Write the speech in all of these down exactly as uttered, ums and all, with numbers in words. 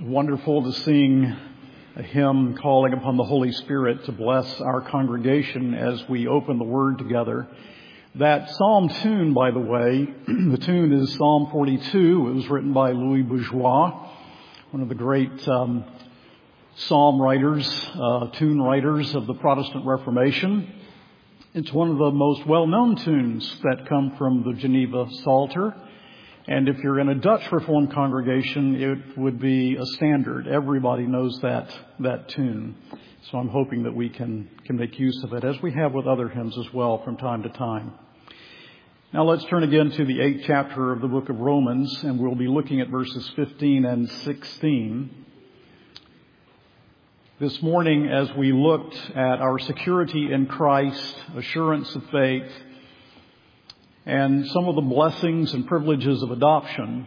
Wonderful to sing a hymn calling upon the Holy Spirit to bless our congregation as we open the Word together. That psalm tune, by the way, the tune is Psalm forty-two. It was written by Louis Bourgeois, one of the great um, psalm writers, uh, tune writers of the Protestant Reformation. It's one of the most well-known tunes that come from the Geneva Psalter. And if you're in a Dutch Reformed congregation, it would be a standard. Everybody knows that that tune. So I'm hoping that we can, can make use of it, as we have with other hymns as well from time to time. Now let's turn again to the eighth chapter of the book of Romans, and we'll be looking at verses fifteen and sixteen. This morning, as we looked at our security in Christ, assurance of faith, and some of the blessings and privileges of adoption,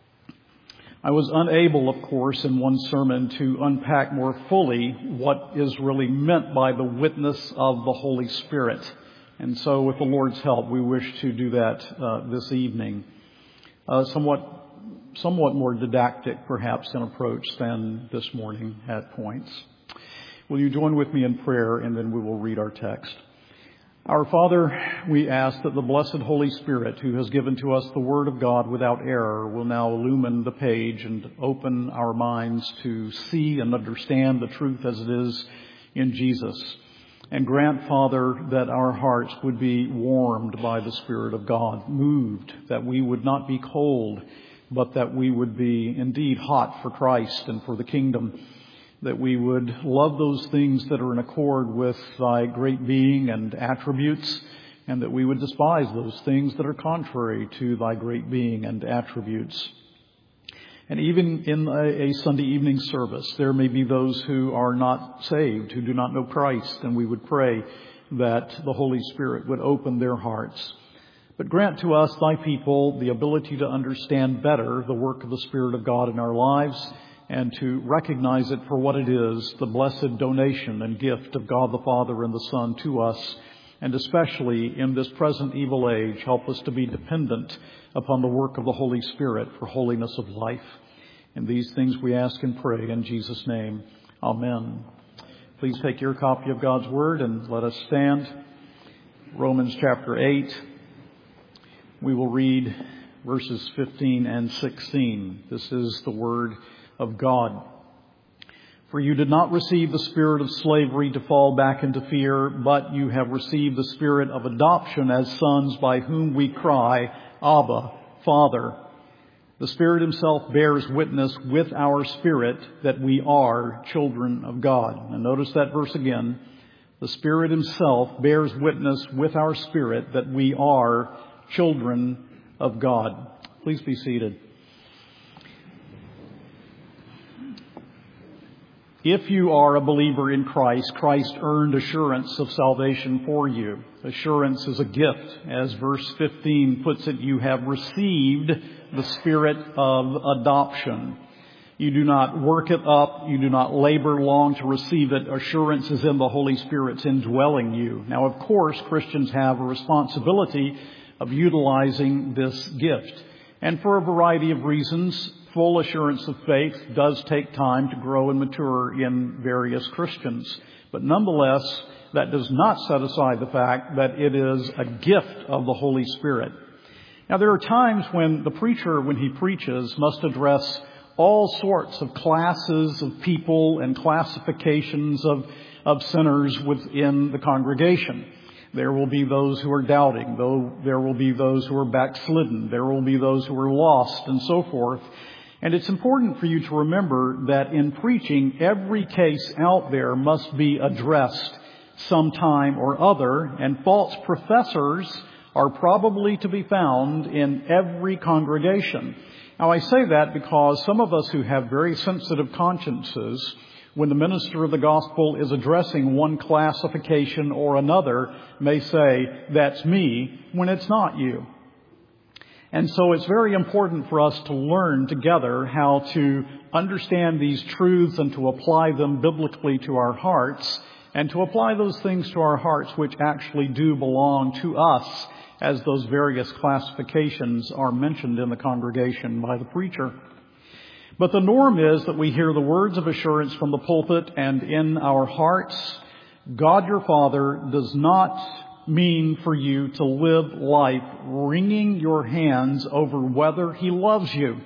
I was unable, of course, in one sermon to unpack more fully what is really meant by the witness of the Holy Spirit. And so with the Lord's help, we wish to do that uh, this evening. Uh, somewhat, somewhat more didactic, perhaps, in approach than this morning at points. Will you join with me in prayer, and then we will read our text. Our Father, we ask that the blessed Holy Spirit, who has given to us the Word of God without error, will now illumine the page and open our minds to see and understand the truth as it is in Jesus. And grant, Father, that our hearts would be warmed by the Spirit of God, moved, that we would not be cold, but that we would be indeed hot for Christ and for the kingdom, that we would love those things that are in accord with thy great being and attributes, and that we would despise those things that are contrary to thy great being and attributes. And even in a, a Sunday evening service, there may be those who are not saved, who do not know Christ, and we would pray that the Holy Spirit would open their hearts. But grant to us, thy people, the ability to understand better the work of the Spirit of God in our lives, and to recognize it for what it is, the blessed donation and gift of God the Father and the Son to us, and especially in this present evil age, help us to be dependent upon the work of the Holy Spirit for holiness of life. And these things we ask and pray in Jesus' name. Amen. Please take your copy of God's Word and let us stand. Romans chapter eight. We will read verses fifteen and sixteen. This is the Word of God. For you did not receive the spirit of slavery to fall back into fear, but you have received the spirit of adoption as sons, by whom we cry, Abba, Father. The Spirit himself bears witness with our spirit that we are children of God. And notice that verse again. The Spirit himself bears witness with our spirit that we are children of God. Please be seated. If you are a believer in Christ, Christ earned assurance of salvation for you. Assurance is a gift. As verse fifteen puts it, you have received the spirit of adoption. You do not work it up. You do not labor long to receive it. Assurance is in the Holy Spirit's indwelling you. Now, of course, Christians have a responsibility of utilizing this gift. And for a variety of reasons, full assurance of faith does take time to grow and mature in various Christians. But nonetheless, that does not set aside the fact that it is a gift of the Holy Spirit. Now, there are times when the preacher, when he preaches, must address all sorts of classes of people and classifications of, of sinners within the congregation. There will be those who are doubting, though there will be those who are backslidden, there will be those who are lost, and so forth. And it's important for you to remember that in preaching, every case out there must be addressed sometime or other, and false professors are probably to be found in every congregation. Now, I say that because some of us who have very sensitive consciences, when the minister of the gospel is addressing one classification or another, may say, that's me, when it's not you. And so it's very important for us to learn together how to understand these truths and to apply them biblically to our hearts, and to apply those things to our hearts which actually do belong to us, as those various classifications are mentioned in the congregation by the preacher. But the norm is that we hear the words of assurance from the pulpit and in our hearts. God your Father does not mean for you to live life wringing your hands over whether He loves you.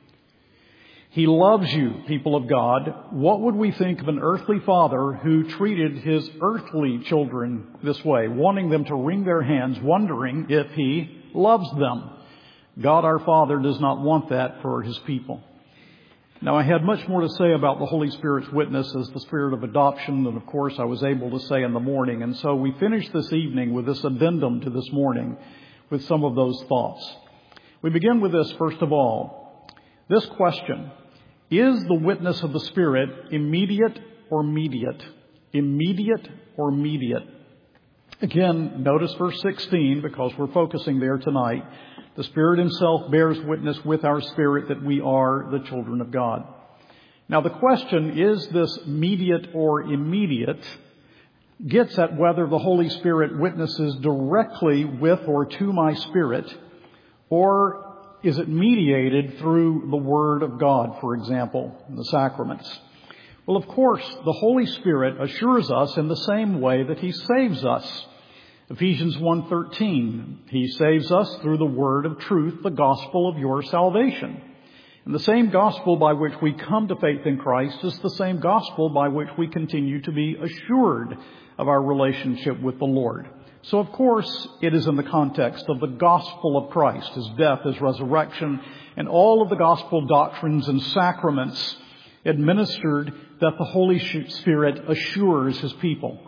He loves you, people of God. What would we think of an earthly father who treated his earthly children this way, wanting them to wring their hands, wondering if He loves them? God our Father does not want that for His people. Now, I had much more to say about the Holy Spirit's witness as the Spirit of adoption than, of course, I was able to say in the morning. And so we finished this evening with this addendum to this morning with some of those thoughts. We begin with this, first of all. This question: is the witness of the Spirit immediate or mediate? Immediate or mediate? Again, notice verse sixteen, because we're focusing there tonight. The Spirit Himself bears witness with our spirit that we are the children of God. Now, the question, is this mediate or immediate, gets at whether the Holy Spirit witnesses directly with or to my spirit, or is it mediated through the Word of God, for example, in the sacraments? Well, of course, the Holy Spirit assures us in the same way that He saves us. Ephesians one thirteen, He saves us through the word of truth, the gospel of your salvation. And the same gospel by which we come to faith in Christ is the same gospel by which we continue to be assured of our relationship with the Lord. So, of course, it is in the context of the gospel of Christ, His death, His resurrection, and all of the gospel doctrines and sacraments administered that the Holy Spirit assures His people.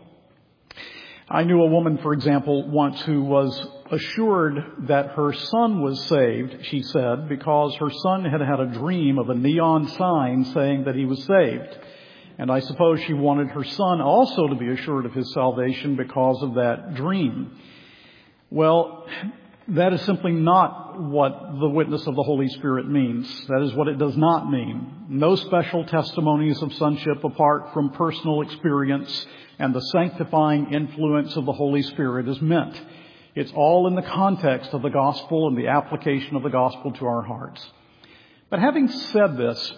I knew a woman, for example, once who was assured that her son was saved, she said, because her son had had a dream of a neon sign saying that he was saved. And I suppose she wanted her son also to be assured of his salvation because of that dream. Well, that is simply not what the witness of the Holy Spirit means. That is what it does not mean. No special testimonies of sonship apart from personal experience and the sanctifying influence of the Holy Spirit is meant. It's all in the context of the gospel and the application of the gospel to our hearts. But having said this,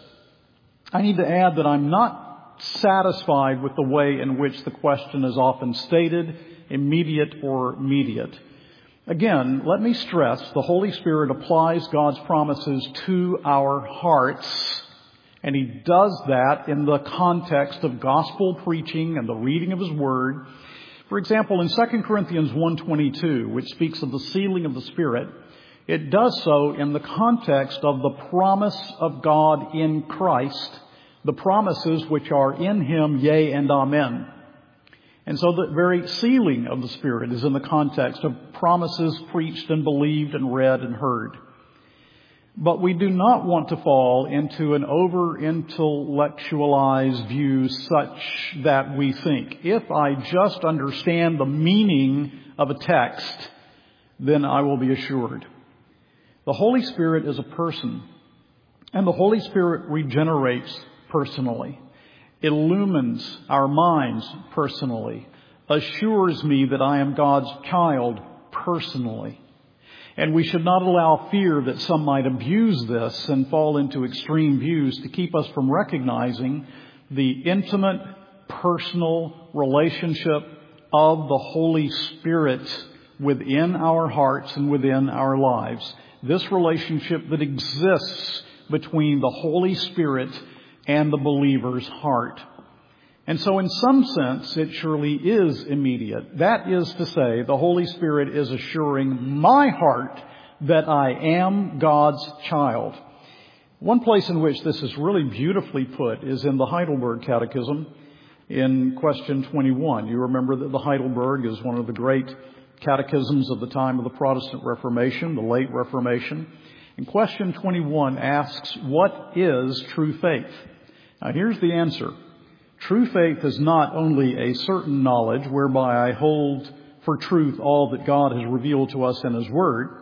I need to add that I'm not satisfied with the way in which the question is often stated, immediate or mediate. Again, let me stress, the Holy Spirit applies God's promises to our hearts, and He does that in the context of gospel preaching and the reading of His Word. For example, in Second Corinthians one twenty-two, which speaks of the sealing of the Spirit, it does so in the context of the promise of God in Christ, the promises which are in Him, yea and amen. And so the very sealing of the Spirit is in the context of promises preached and believed and read and heard. But we do not want to fall into an over-intellectualized view such that we think, if I just understand the meaning of a text, then I will be assured. The Holy Spirit is a person, and the Holy Spirit regenerates personally, illumines our minds personally, assures me that I am God's child personally. And we should not allow fear that some might abuse this and fall into extreme views to keep us from recognizing the intimate, personal relationship of the Holy Spirit within our hearts and within our lives. This relationship that exists between the Holy Spirit and the believer's heart. And so in some sense, it surely is immediate. That is to say, the Holy Spirit is assuring my heart that I am God's child. One place in which this is really beautifully put is in the Heidelberg Catechism in question twenty-one. You remember that the Heidelberg is one of the great catechisms of the time of the Protestant Reformation, the late Reformation. And question twenty-one asks, what is true faith? Now here's the answer. True faith is not only a certain knowledge whereby I hold for truth all that God has revealed to us in His Word,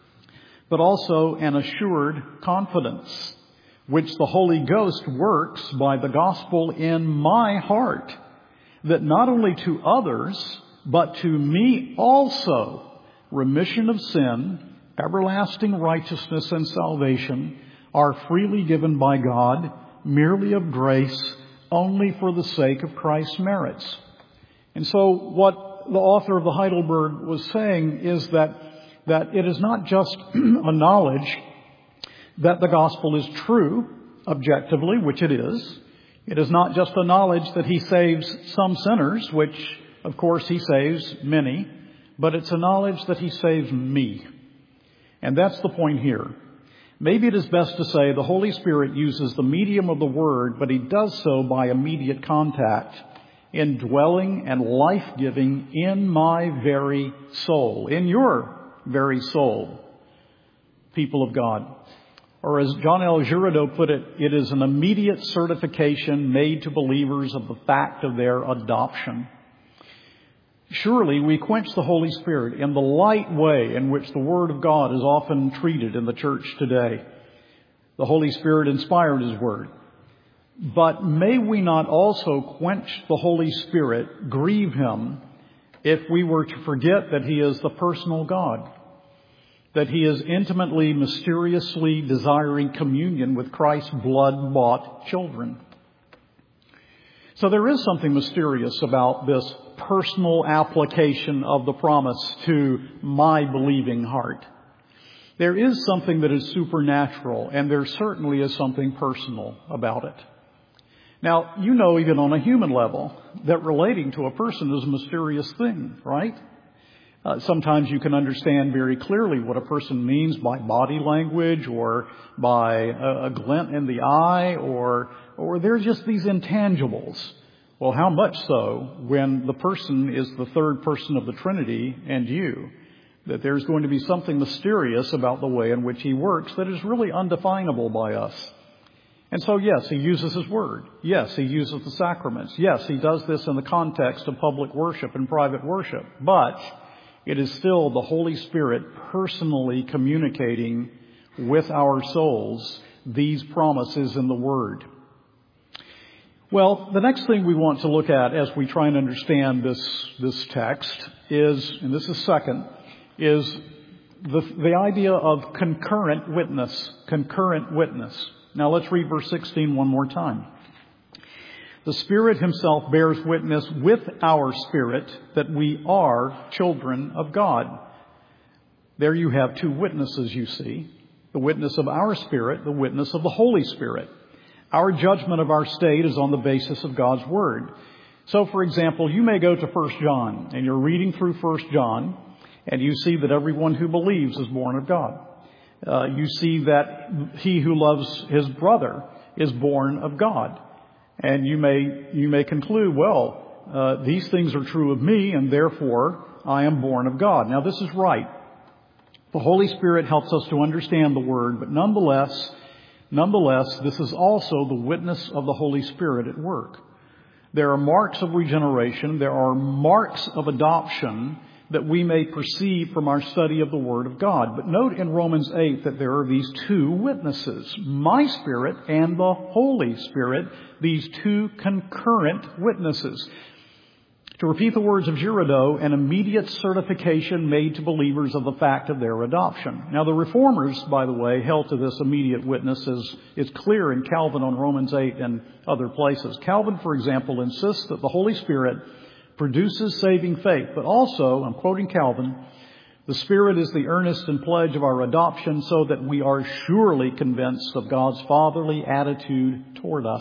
but also an assured confidence, which the Holy Ghost works by the gospel in my heart, that not only to others, but to me also, remission of sin, everlasting righteousness and salvation are freely given by God, merely of grace, only for the sake of Christ's merits. And so what the author of the Heidelberg was saying is that, that it is not just a knowledge that the gospel is true, objectively, which it is. It is not just a knowledge that he saves some sinners, which, of course, he saves many, but it's a knowledge that he saves me. And that's the point here. Maybe it is best to say the Holy Spirit uses the medium of the Word, but he does so by immediate contact, indwelling and life-giving in my very soul, in your very soul, people of God. Or as John L. Girardeau put it, it is an immediate certification made to believers of the fact of their adoption. Surely we quench the Holy Spirit in the light way in which the Word of God is often treated in the church today. The Holy Spirit inspired His Word. But may we not also quench the Holy Spirit, grieve Him, if we were to forget that He is the personal God, that He is intimately, mysteriously desiring communion with Christ's blood-bought children. So there is something mysterious about this personal application of the promise to my believing heart. There is something that is supernatural, and there certainly is something personal about it. Now, you know, even on a human level, that relating to a person is a mysterious thing, right? Uh, sometimes you can understand very clearly what a person means by body language or by a, a glint in the eye, or or there's just these intangibles. Well, how much so when the person is the third person of the Trinity and you, that there's going to be something mysterious about the way in which He works that is really undefinable by us. And so, yes, He uses His Word. Yes, He uses the sacraments. Yes, He does this in the context of public worship and private worship. But it is still the Holy Spirit personally communicating with our souls these promises in the Word. Well, the next thing we want to look at as we try and understand this, this text is, and this is second, is the, the idea of concurrent witness. Concurrent witness. Now let's read verse sixteen one more time. The Spirit Himself bears witness with our spirit that we are children of God. There you have two witnesses, you see. The witness of our spirit, the witness of the Holy Spirit. Our judgment of our state is on the basis of God's Word. So, for example, you may go to First John, and you're reading through First John, and you see that everyone who believes is born of God. Uh, you see that he who loves his brother is born of God. And you may you may conclude, well, uh, these things are true of me, and therefore I am born of God. Now, this is right. The Holy Spirit helps us to understand the Word, but nonetheless, nonetheless, this is also the witness of the Holy Spirit at work. There are marks of regeneration. There are marks of adoption that we may perceive from our study of the Word of God. But note in Romans eight that there are these two witnesses, my Spirit and the Holy Spirit, these two concurrent witnesses. To repeat the words of Girardeau, an immediate certification made to believers of the fact of their adoption. Now, the Reformers, by the way, held to this immediate witness, as is clear in Calvin on Romans eight and other places. Calvin, for example, insists that the Holy Spirit produces saving faith, but also, I'm quoting Calvin, the Spirit is the earnest and pledge of our adoption so that we are surely convinced of God's fatherly attitude toward us.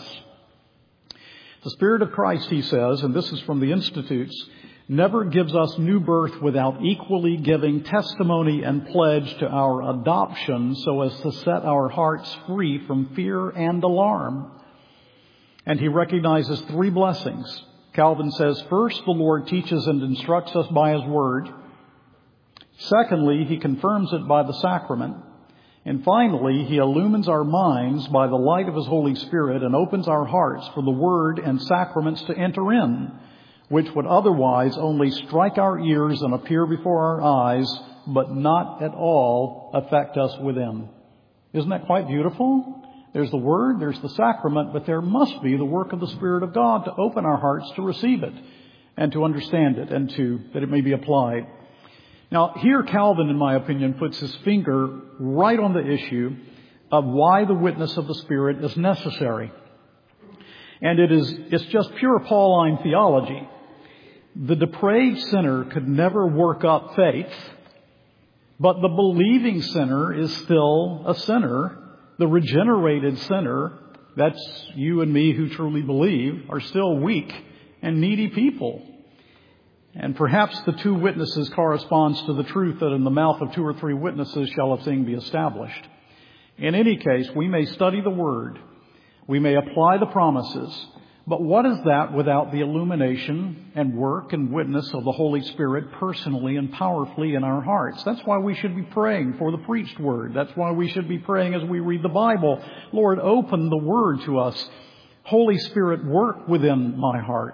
The Spirit of Christ, he says, and this is from the Institutes, never gives us new birth without equally giving testimony and pledge to our adoption so as to set our hearts free from fear and alarm. And he recognizes three blessings. Calvin says, first, the Lord teaches and instructs us by His Word. Secondly, He confirms it by the sacrament. And finally, He illumines our minds by the light of His Holy Spirit and opens our hearts for the Word and sacraments to enter in, which would otherwise only strike our ears and appear before our eyes, but not at all affect us within. Isn't that quite beautiful? There's the Word, there's the sacrament, but there must be the work of the Spirit of God to open our hearts to receive it and to understand it and to that it may be applied. Now, here Calvin, in my opinion, puts his finger right on the issue of why the witness of the Spirit is necessary. And it is, it's just pure Pauline theology. The depraved sinner could never work up faith, but the believing sinner is still a sinner. The regenerated sinner, that's you and me who truly believe, are still weak and needy people. And perhaps the two witnesses corresponds to the truth that in the mouth of two or three witnesses shall a thing be established. In any case, we may study the Word, we may apply the promises, but what is that without the illumination and work and witness of the Holy Spirit personally and powerfully in our hearts? That's why we should be praying for the preached Word. That's why we should be praying as we read the Bible. Lord, open the Word to us. Holy Spirit, work within my heart.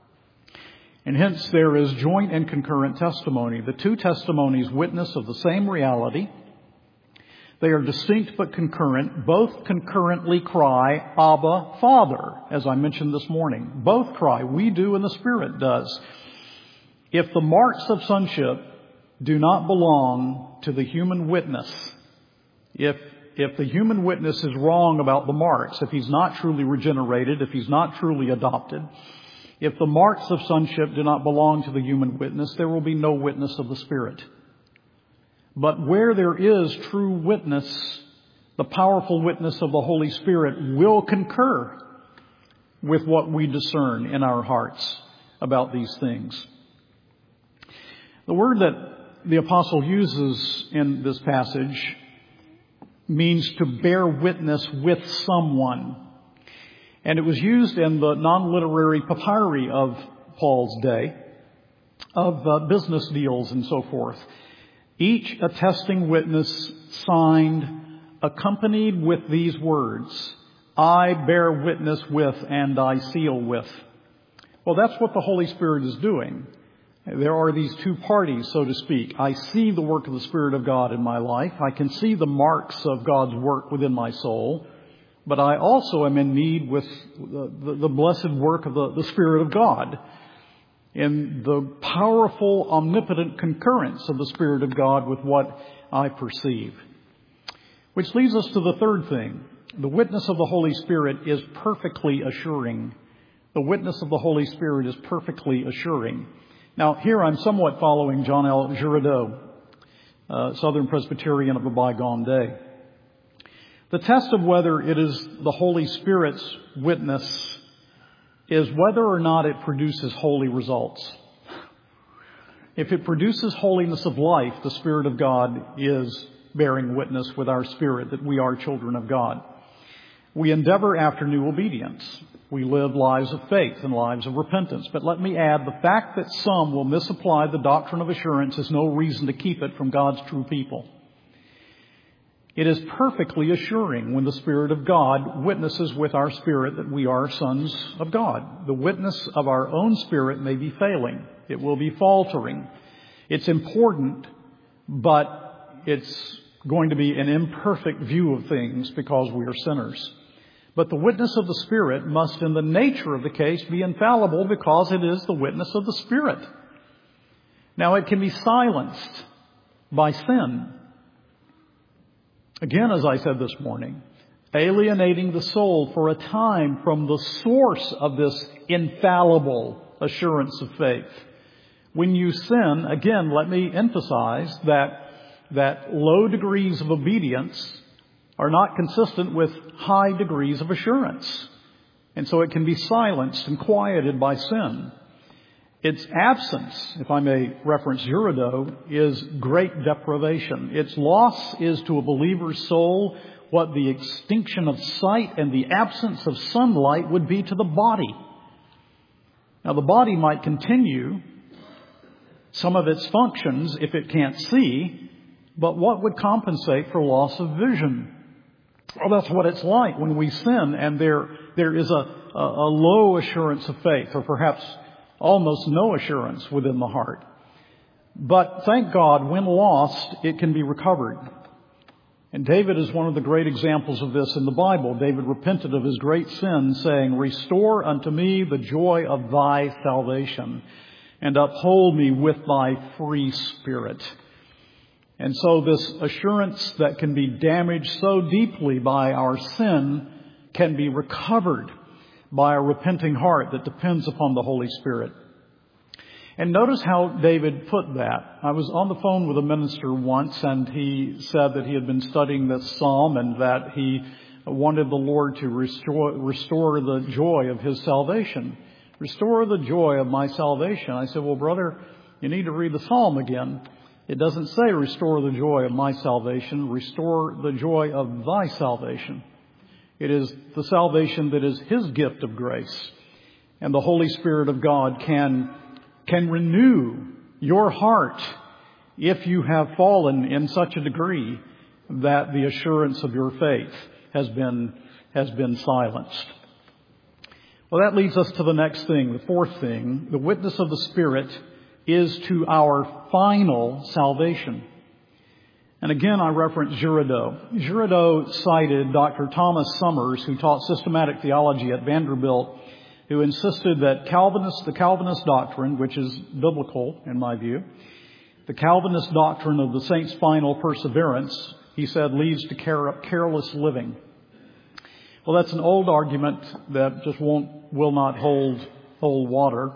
And hence there is joint and concurrent testimony. The two testimonies witness of the same reality. They are distinct but concurrent. Both concurrently cry, Abba, Father, as I mentioned this morning. Both cry. We do and the Spirit does. If the marks of sonship do not belong to the human witness, if, if the human witness is wrong about the marks, if he's not truly regenerated, if he's not truly adopted, if the marks of sonship do not belong to the human witness, there will be no witness of the Spirit. But where there is true witness, the powerful witness of the Holy Spirit will concur with what we discern in our hearts about these things. The word that the apostle uses in this passage means to bear witness with someone. And it was used in the non-literary papyri of Paul's day, of uh, business deals and so forth. Each attesting witness signed, accompanied with these words, I bear witness with and I seal with. Well, that's what the Holy Spirit is doing. There are these two parties, so to speak. I see the work of the Spirit of God in my life. I can see the marks of God's work within my soul. But I also am in need with the, the, the blessed work of the, the Spirit of God, in the powerful, omnipotent concurrence of the Spirit of God with what I perceive. Which leads us to the third thing. The witness of the Holy Spirit is perfectly assuring. The witness of the Holy Spirit is perfectly assuring. Now, here I'm somewhat following John L. Girardeau, uh, Southern Presbyterian of a bygone day. The test of whether it is the Holy Spirit's witness is whether or not it produces holy results. If it produces holiness of life, the Spirit of God is bearing witness with our spirit that we are children of God. We endeavor after new obedience. We live lives of faith and lives of repentance. But let me add, the fact that some will misapply the doctrine of assurance is no reason to keep it from God's true people. It is perfectly assuring when the Spirit of God witnesses with our spirit that we are sons of God. The witness of our own spirit may be failing. It will be faltering. It's important, but it's going to be an imperfect view of things because we are sinners. But the witness of the Spirit must, in the nature of the case, be infallible because it is the witness of the Spirit. Now, it can be silenced by sin. Again, as I said this morning, alienating the soul for a time from the source of this infallible assurance of faith. When you sin, again, let me emphasize that, that low degrees of obedience are not consistent with high degrees of assurance. And so it can be silenced and quieted by sin. Its absence, if I may reference Girardeau, is great deprivation. Its loss is to a believer's soul what the extinction of sight and the absence of sunlight would be to the body. Now, the body might continue some of its functions if it can't see, but what would compensate for loss of vision? Well, that's what it's like when we sin and there there is a, a, a low assurance of faith, or perhaps almost no assurance within the heart. But thank God, when lost, it can be recovered. And David is one of the great examples of this in the Bible. David repented of his great sin, saying, Restore unto me the joy of thy salvation, and uphold me with thy free spirit. And so this assurance that can be damaged so deeply by our sin can be recovered by a repenting heart that depends upon the Holy Spirit. And notice how David put that. I was on the phone with a minister once, and he said that he had been studying this psalm and that he wanted the Lord to restore, restore the joy of his salvation. Restore the joy of my salvation. I said, well, brother, you need to read the psalm again. It doesn't say restore the joy of my salvation. Restore the joy of thy salvation. It is the salvation that is his gift of grace. And the Holy Spirit of God can, can renew your heart if you have fallen in such a degree that the assurance of your faith has been, has been silenced. Well, that leads us to the next thing, the fourth thing. The witness of the Spirit is to our final salvation. And again, I reference Girardeau. Girardeau cited Doctor Thomas Summers, who taught systematic theology at Vanderbilt, who insisted that Calvinist, the Calvinist doctrine, which is biblical in my view, the Calvinist doctrine of the saint's final perseverance, he said, leads to care, careless living. Well, that's an old argument that just won't, will not hold, hold water.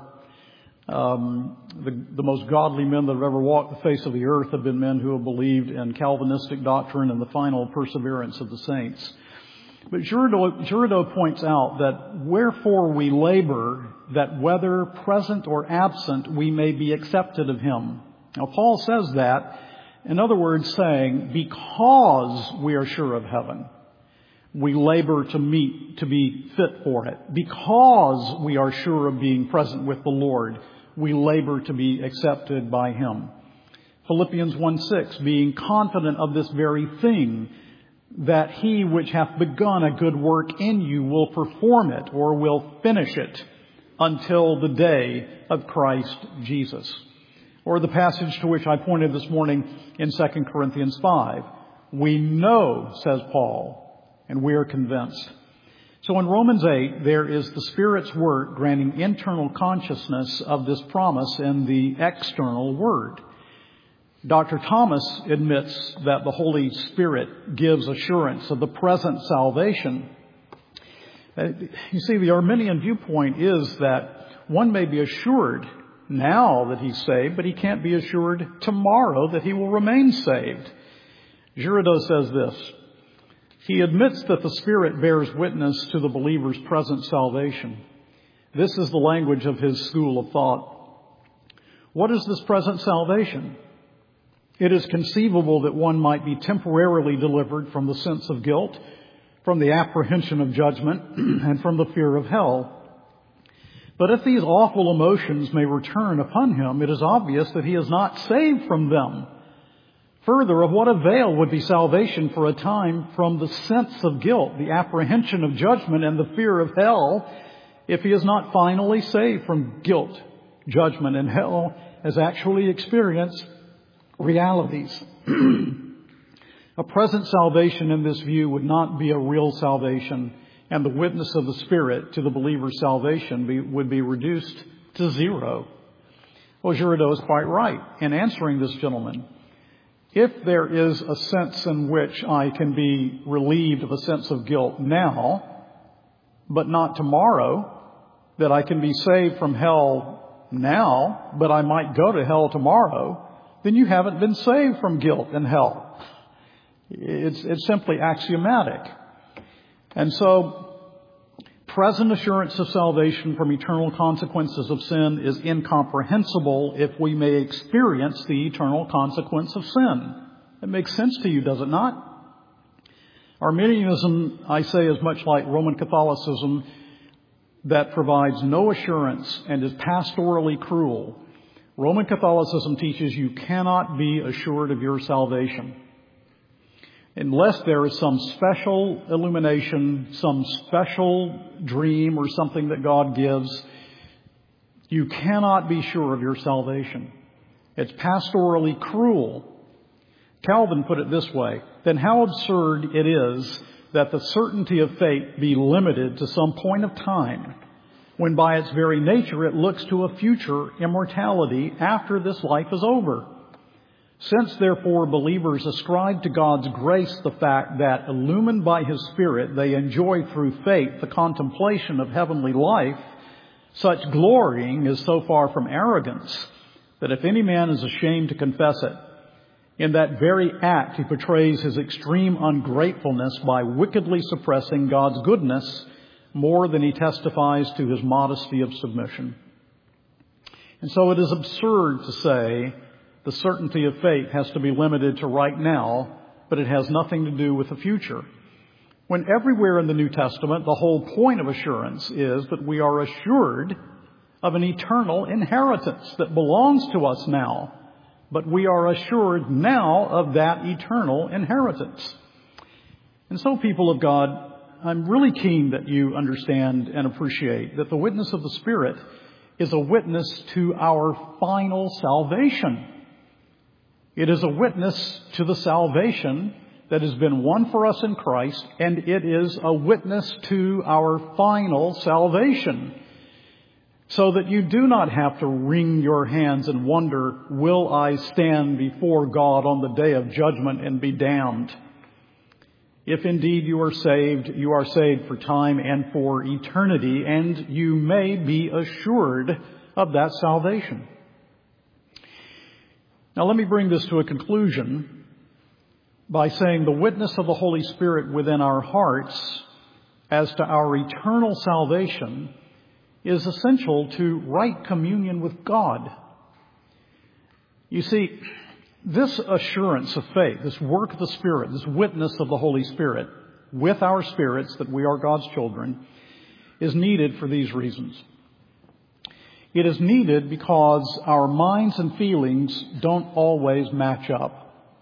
Um, the, the most godly men that have ever walked the face of the earth have been men who have believed in Calvinistic doctrine and the final perseverance of the saints. But Girardeau, Girardeau points out that wherefore we labor, that whether present or absent, we may be accepted of him. Now, Paul says that, in other words, saying, because we are sure of heaven, we labor to meet, to be fit for it. Because we are sure of being present with the Lord, we labor to be accepted by him. Philippians one six, being confident of this very thing, that he which hath begun a good work in you will perform it, or will finish it, until the day of Christ Jesus. Or the passage to which I pointed this morning in Second Corinthians five. We know, says Paul, and we are convinced. So in Romans eight, there is the Spirit's work granting internal consciousness of this promise in the external word. Doctor Thomas admits that the Holy Spirit gives assurance of the present salvation. You see, the Arminian viewpoint is that one may be assured now that he's saved, but he can't be assured tomorrow that he will remain saved. Girardeau says this. He admits that the Spirit bears witness to the believer's present salvation. This is the language of his school of thought. What is this present salvation? It is conceivable that one might be temporarily delivered from the sense of guilt, from the apprehension of judgment, and from the fear of hell. But if these awful emotions may return upon him, it is obvious that he is not saved from them. Further, of what avail would be salvation for a time from the sense of guilt, the apprehension of judgment, and the fear of hell, if he is not finally saved from guilt, judgment, and hell, as actually experienced realities? A present salvation in this view would not be a real salvation, and the witness of the Spirit to the believer's salvation be, would be reduced to zero. Well, Girardeau is quite right in answering this gentleman. If there is a sense in which I can be relieved of a sense of guilt now, but not tomorrow, that I can be saved from hell now, but I might go to hell tomorrow, then you haven't been saved from guilt and hell. It's, it's simply axiomatic. And so, present assurance of salvation from eternal consequences of sin is incomprehensible if we may experience the eternal consequence of sin. It makes sense to you, does it not? Arminianism, I say, is much like Roman Catholicism that provides no assurance and is pastorally cruel. Roman Catholicism teaches you cannot be assured of your salvation unless there is some special illumination, some special dream or something that God gives. You cannot be sure of your salvation. It's pastorally cruel. Calvin put it this way, then how absurd it is that the certainty of fate be limited to some point of time, when by its very nature it looks to a future immortality after this life is over. Since, therefore, believers ascribe to God's grace the fact that, illumined by His Spirit, they enjoy through faith the contemplation of heavenly life, such glorying is so far from arrogance that if any man is ashamed to confess it, in that very act he portrays his extreme ungratefulness by wickedly suppressing God's goodness more than he testifies to his modesty of submission. And so it is absurd to say the certainty of faith has to be limited to right now, but it has nothing to do with the future. When everywhere in the New Testament, the whole point of assurance is that we are assured of an eternal inheritance that belongs to us now, but we are assured now of that eternal inheritance. And so, people of God, I'm really keen that you understand and appreciate that the witness of the Spirit is a witness to our final salvation. It is a witness to the salvation that has been won for us in Christ, and it is a witness to our final salvation. So that you do not have to wring your hands and wonder, will I stand before God on the day of judgment and be damned? If indeed you are saved, you are saved for time and for eternity, and you may be assured of that salvation. Now let me bring this to a conclusion by saying the witness of the Holy Spirit within our hearts as to our eternal salvation is essential to right communion with God. You see, this assurance of faith, this work of the Spirit, this witness of the Holy Spirit with our spirits that we are God's children, is needed for these reasons. It is needed because our minds and feelings don't always match up.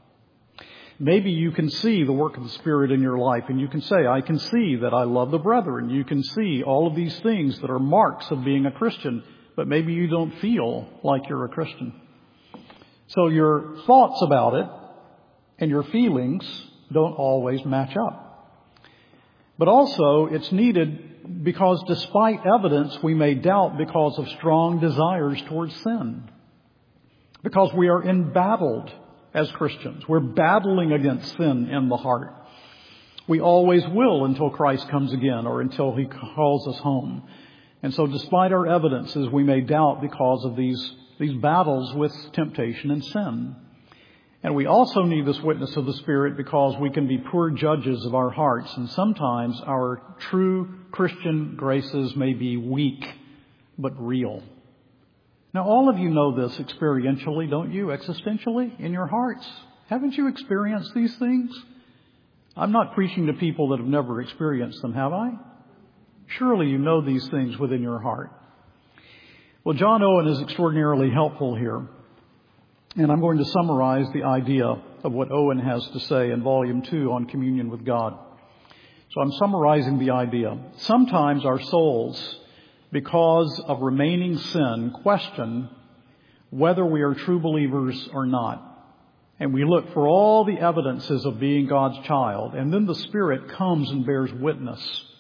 Maybe you can see the work of the Spirit in your life, and you can say, I can see that I love the brethren. You can see all of these things that are marks of being a Christian, but maybe you don't feel like you're a Christian. So your thoughts about it and your feelings don't always match up. But also, it's needed because despite evidence, we may doubt because of strong desires towards sin. Because we are embattled as Christians. We're battling against sin in the heart. We always will until Christ comes again or until He calls us home. And so despite our evidences, we may doubt because of these, these battles with temptation and sin. And we also need this witness of the Spirit because we can be poor judges of our hearts. And sometimes our true Christian graces may be weak, but real. Now, all of you know this experientially, don't you? Existentially, in your hearts. Haven't you experienced these things? I'm not preaching to people that have never experienced them, have I? Surely you know these things within your heart. Well, John Owen is extraordinarily helpful here. And I'm going to summarize the idea of what Owen has to say in Volume two on communion with God. So I'm summarizing the idea. Sometimes our souls, because of remaining sin, question whether we are true believers or not. And we look for all the evidences of being God's child, and then the Spirit comes and bears witness.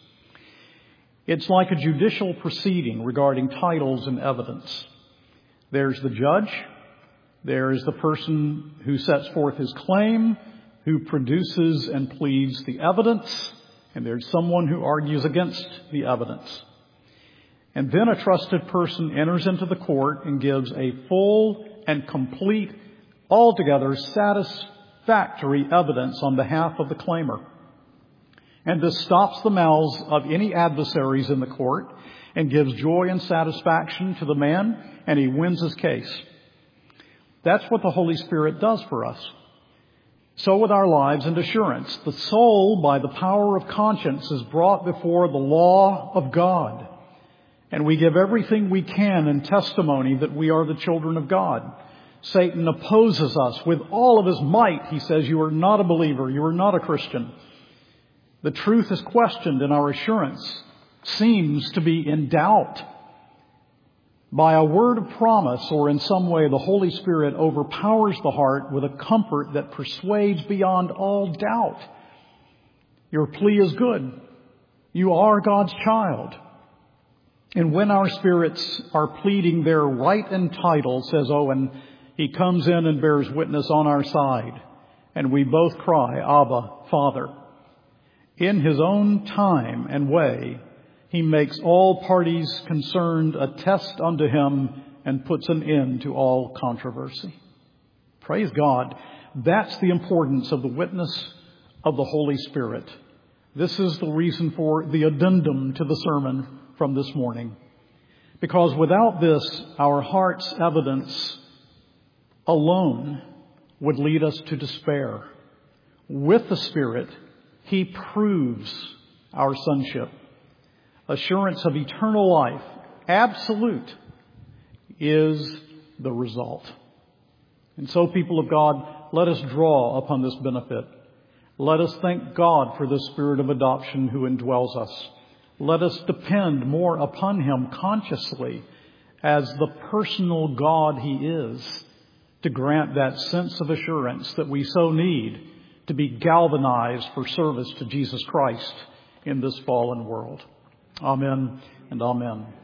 It's like a judicial proceeding regarding titles and evidence. There's the judge, there is the person who sets forth his claim, who produces and pleads the evidence, and there's someone who argues against the evidence. And then a trusted person enters into the court and gives a full and complete, altogether satisfactory evidence on behalf of the claimer. And this stops the mouths of any adversaries in the court and gives joy and satisfaction to the man, and he wins his case. That's what the Holy Spirit does for us. So with our lives and assurance, the soul, by the power of conscience, is brought before the law of God. And we give everything we can in testimony that we are the children of God. Satan opposes us with all of his might. He says, you are not a believer. You are not a Christian. The truth is questioned, and our assurance seems to be in doubt. By a word of promise or in some way, the Holy Spirit overpowers the heart with a comfort that persuades beyond all doubt. Your plea is good. You are God's child. And when our spirits are pleading their right and title, says Owen, He comes in and bears witness on our side, and we both cry, Abba, Father. In His own time and way, He makes all parties concerned attest unto Him and puts an end to all controversy. Praise God. That's the importance of the witness of the Holy Spirit. This is the reason for the addendum to the sermon from this morning. Because without this, our heart's evidence alone would lead us to despair. With the Spirit, He proves our sonship. Assurance of eternal life, absolute, is the result. And so, people of God, let us draw upon this benefit. Let us thank God for the Spirit of adoption who indwells us. Let us depend more upon Him consciously as the personal God He is, to grant that sense of assurance that we so need to be galvanized for service to Jesus Christ in this fallen world. Amen and amen.